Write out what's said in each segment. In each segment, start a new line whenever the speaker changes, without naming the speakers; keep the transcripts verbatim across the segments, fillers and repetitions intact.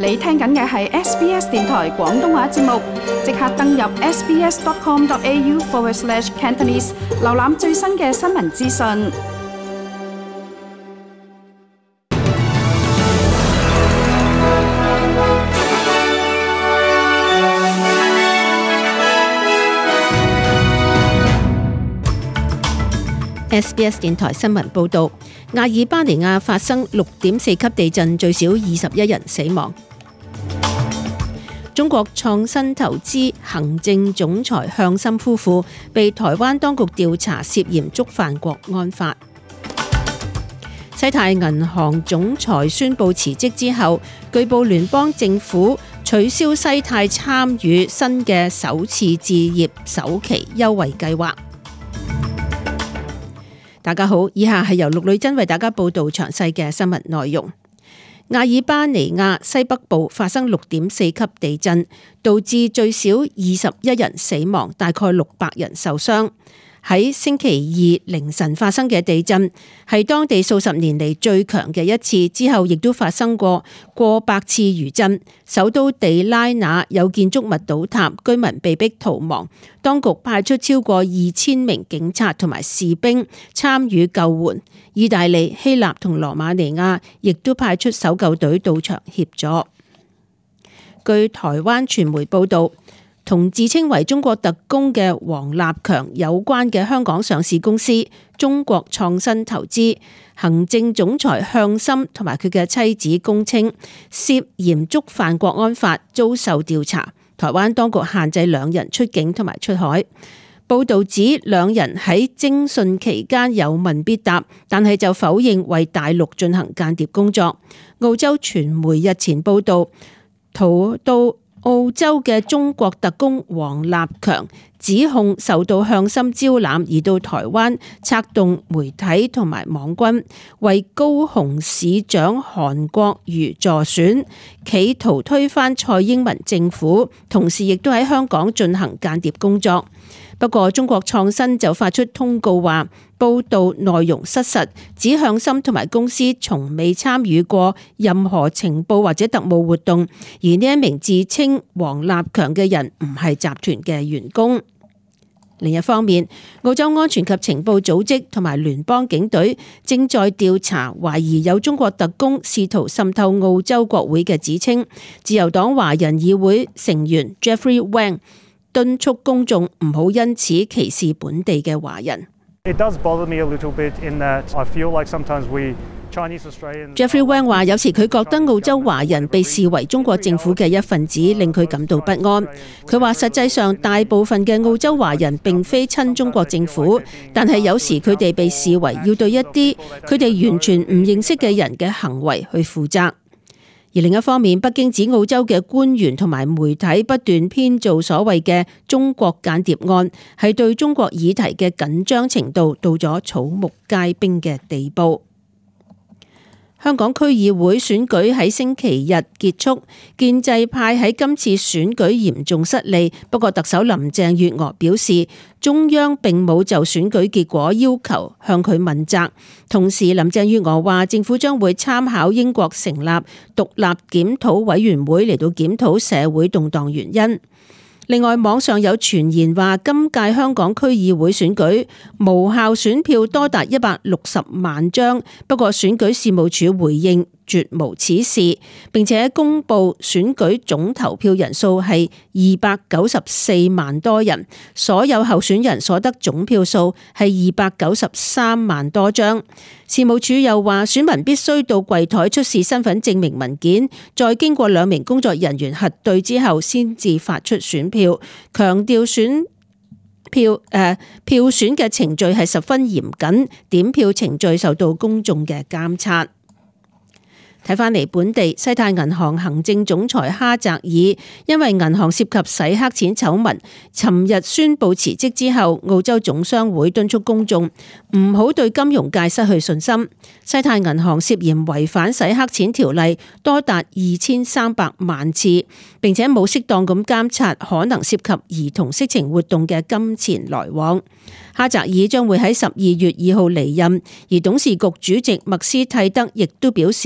你聽緊嘅係 S B S 電台廣東話節目，即刻登入 sbs.com.au forward slash Cantonese， 瀏覽最新嘅新聞資訊。
S B S 電台新聞報道，阿爾巴尼亞發生六點四級地震，最少二十一人死亡。中國創新投資行政總裁向心夫婦被台灣當局調查涉嫌觸犯國安法。西太銀行總裁宣布辭職之後，據報聯邦政府取消西太參與新嘅首次置業首期優惠計劃。大家好，以下係由陸女真為大家報道詳細嘅新聞內容。阿爾巴尼亞西北部發生六點四級地震，導致最少二十一人死亡，大概六百人受傷。喺星期二凌晨發生嘅地震係當地數十年嚟最強嘅一次，之後亦都發生過過百次餘震。首都地拉那有建築物倒塌，居民被迫逃亡。當局派出超過二千名警察同埋士兵參與救援。意大利、希臘同羅馬尼亞亦都派出搜救隊到場協助。據台灣傳媒報道，同自稱為中國特工嘅王立強有關嘅香港上市公司中國創新投資行政總裁向心同埋佢嘅妻子供稱涉嫌觸犯國安法，遭受調查。台灣當局限制兩人出境同埋出海。報道指兩人喺偵訊期間有問必答，但係就否認為大陸進行間諜工作。澳洲傳媒日前報道，逃到澳洲嘅中國特工王立強指控受到向心招攬而到台灣策動媒體同埋網軍，為高雄市長韓國瑜助選，企圖推翻蔡英文政府，同時亦都喺香港進行間諜工作。不過中國創新就發出通告話，報道內容失實，指向心同埋公司從未參與過任何情報或者特務活動，而呢一名自稱王立強嘅人唔係集團嘅員工。另一方面，澳洲安全及情報組織同埋聯邦警隊正在調查懷疑有中國特工試圖滲透澳洲國會嘅指稱。自由黨華人議會成員 Jeffrey Wang敦促公眾唔好因此歧視本地嘅華人。Jeffrey Wang 話：有時佢覺得澳洲華人被視為中國政府嘅一份子，令佢感到不安。佢話實際上大部分嘅澳洲華人並非親中國政府，但係有時佢哋被視為要對一啲佢哋完全唔認識嘅人嘅行為去負責。而另一方面，北京指澳洲嘅官員同埋媒體不斷編造所謂嘅中國間諜案，係對中國議題嘅緊張程度到咗草木皆兵嘅地步。香港區議會選舉喺星期日結束，建制派喺今次選舉嚴重失利。不過特首林鄭月娥表示，中央並冇就選舉結果要求向佢問責。同時，林鄭月娥話政府將會參考英國成立獨立檢討委員會嚟到檢討社會動盪原因。另外，網上有傳言話今屆香港區議會選舉無效選票多達一百六十萬張，不過選舉事務處回應絕無此事，並且公布選舉總投票人數係二百九十四萬多人，所有候選人所得總票數係二百九十三萬多張。事務處又話選民必須到櫃台出示身份證明文件，再經過兩名工作人員核對之後先至發出選票，強調選票誒、呃、票選嘅程序係十分嚴謹，點票程序受到公眾嘅監察。睇返嚟本地，西太銀行行政總裁哈澤爾因為銀行涉及洗黑錢醜聞，尋日宣布辭職之後，澳洲總商會敦促公眾唔好對金融界失去信心。西太銀行涉嫌違反洗黑錢條例多達二千三百萬次，並且冇適當咁監察可能涉及兒童色情活動嘅金錢來往。哈澤爾將會喺十二月二號離任，而董事局主席麥斯蒂德亦都表示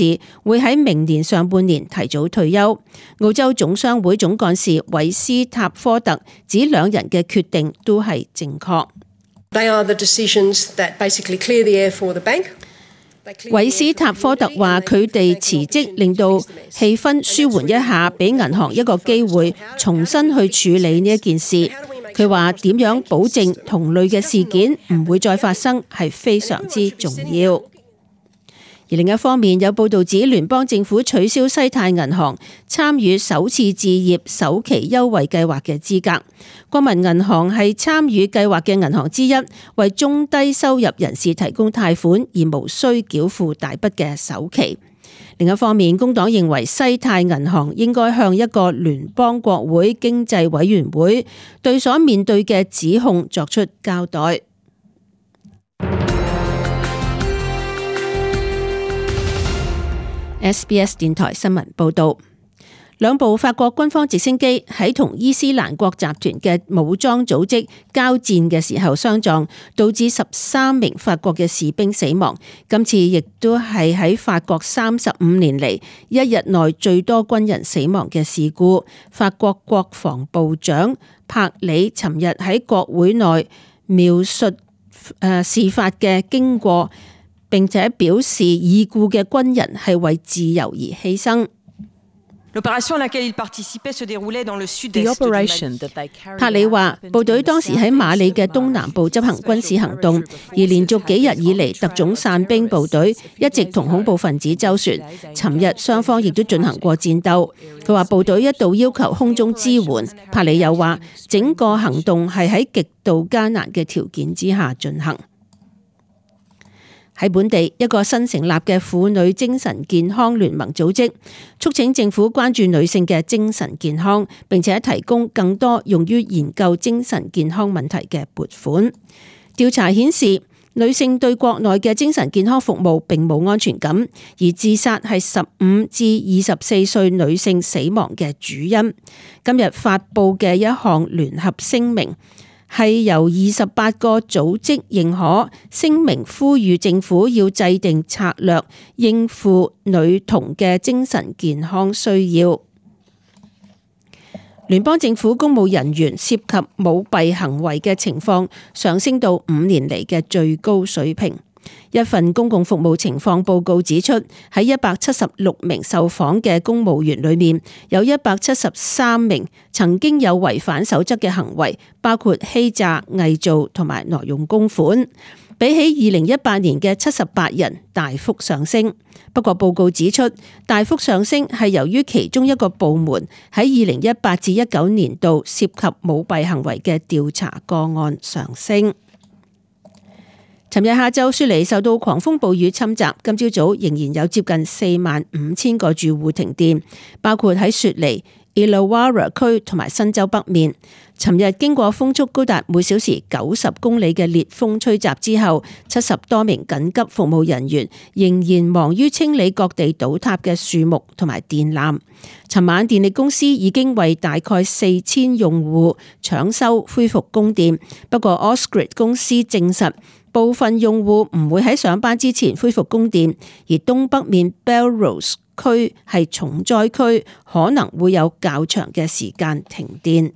會喺明年上半年提早退休。澳洲總商會總幹事韋斯塔科特指兩人嘅決定都係正確。
They are the decisions that basically clear the air for the bank.
韋斯塔科特話：佢哋辭職令到氣氛舒緩一下，俾銀行一個機會重新去處理呢一件事。佢話點樣保證同類嘅事件唔會再發生係非常之重要。而另一方面，有報導指聯邦政府取消西太銀行參與首次置業首期優惠計劃嘅資格。國民銀行係參與計劃嘅銀行之一，為中低收入人士提供貸款，而無需繳付大筆嘅首期。另一方面，工黨認為西太銀行應該向一個聯邦國會經濟委員會對所面對嘅指控作出交代。S B S 電台新聞報道，兩部法國軍方直升機喺同伊斯蘭國集團嘅武裝組織交戰嘅時候相撞，導致十三名法國嘅士兵死亡。今次亦都係喺法國三十五年嚟一日內最多軍人死亡嘅事故。法國國防部長柏里尋日喺國會內描述誒事發嘅經過，並且表示已故嘅軍人係為自由而犧牲。柏里話：部隊當時喺馬里嘅東南部執行軍事行動，而連續幾日以嚟，特種傘兵部隊一直同恐怖分子周旋。尋日雙方亦都進行過戰鬥。佢話部隊一度要求空中支援。柏里又話整個行動係喺極度艱難嘅條件之下進行。喺本地，一個新成立嘅婦女精神健康聯盟組織促請政府關注女性嘅精神健康，並且提供更多用於研究精神健康問題嘅撥款。調查顯示，女性對國內嘅精神健康服務並冇安全感，而自殺係十五至二十四歲女性死亡嘅主因。今日發布嘅一項聯合聲明，係由二十八個組織認可，聲明呼籲政府要制定策略應付女童嘅精神健康需要。聯邦政府公務人員涉及舞弊行為嘅情況上升到五年嚟嘅最高水平。一份公共服務情況報告指出，喺一百七十六名受訪嘅公務員裏面，有一百七十三名曾經有違反守則嘅行為，包括欺詐、偽造同埋挪用公款，比起二零一八年嘅七十八人大幅上升。不過報告指出，大幅上升係由於其中一個部門喺二零一八至一九年度涉及舞弊行為嘅調查個案上升。尋日下晝，雪梨受到狂風暴雨侵襲，今朝早仍然有接近四萬五千個住戶停電，包括喺雪梨、Illawarra 區同埋新州北面。尋日經過風速高達每小時九十公里嘅烈風吹襲之後，七十多名緊急服務人員仍然忙於清理各地倒塌嘅樹木同埋電纜。尋晚電力公司已經為大概四千用戶搶修恢復供電，不過 Ausgrid 公司證實部分用戶唔會喺上班之前恢復供電，而東北面 Belrose 區係重災區，可能會有較長嘅時間停電。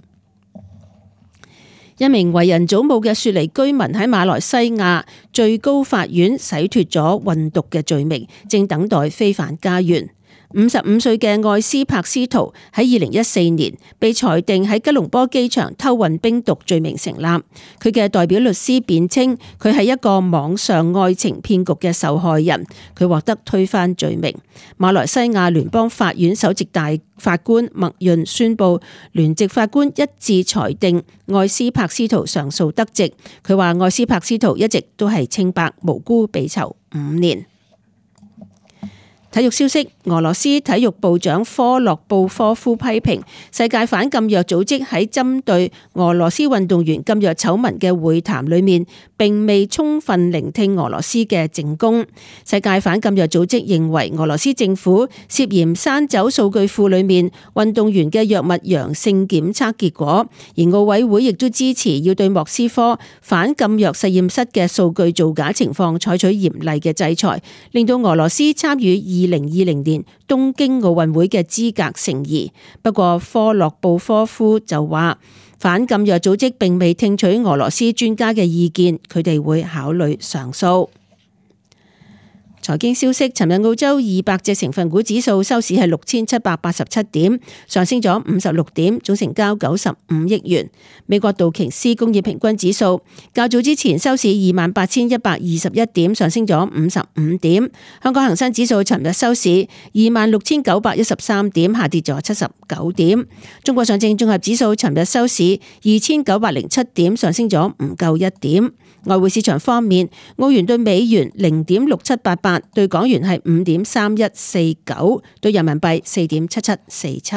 一名為人祖母嘅雪梨居民喺馬來西亞最高法院洗脫咗運毒嘅罪名，正等待飛返家園。五十五歲嘅愛斯柏斯圖喺二零一四年被裁定喺吉隆坡機場偷運冰毒罪名成立。佢嘅代表律師辯稱佢係一個網上愛情騙局嘅受害人，佢獲得推翻罪名。馬來西亞聯邦法院首席大法官麥潤宣布，聯席法官一致裁定愛斯柏斯圖上訴得直。佢話愛斯柏斯圖一直都係清白無辜，被囚五年。體育消息，俄羅斯體育部長科洛布科夫批評世界反禁藥組織喺針對俄羅斯運動員禁藥醜聞嘅會談裏面，並未充分聆聽俄羅斯嘅證供。世界反禁藥組織認為俄羅斯政府涉嫌刪走數據庫裏面運動員嘅藥物陽性檢測結果，而奧委會亦都支持要對莫斯科反禁藥實驗室嘅數據造假情況採取嚴厲嘅制裁，令到俄羅斯參與二零二零年東京奧運會嘅資格成疑。不過科洛布科夫就話，反禁藥組織並未聽取俄羅斯專家嘅意見，佢哋會考慮上訴。財經消息，尋日澳洲二百隻成分股指數收市係六千七百八十七點，上升咗五十六點，總成交九十五億元。美國道瓊斯工業平均指數較早之前收市二萬八千一百二十一點，上升咗五十五點。香港恒生指數尋日收市二萬六千九百一十三點，下跌咗七十九點。中國上證綜合指數尋日收市二千九百零七點，上升咗唔夠一點。外匯市場方面，澳元對美元零點六七八八，對港元係五點三一四九，對人民幣四點七七四七。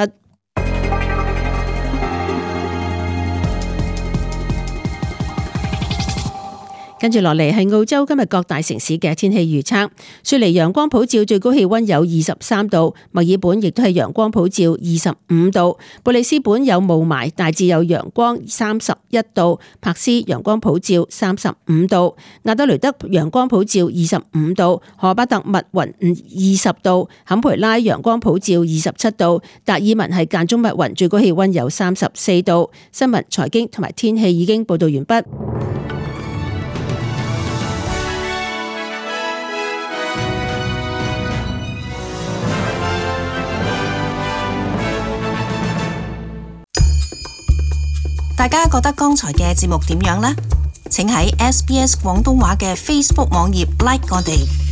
跟住落嚟係澳洲今日各大城市嘅天氣預測。雪梨陽光普照，最高氣溫有二十三度；墨爾本亦都係陽光普照，二十五度；布里斯本有霧霾，大致有陽光，三十一度；柏斯陽光普照，三十五度；亞德雷德陽光普照，二十五度；荷巴特密雲二十度；坎培拉陽光普照，二十七度；達爾文係間中密雲，最高氣溫有三十四度。新聞、財經同埋天氣已經報道完畢。
大家覺得剛才嘅節目點樣呢？請喺 S B S 廣東話嘅 Facebook 網頁 like 我哋。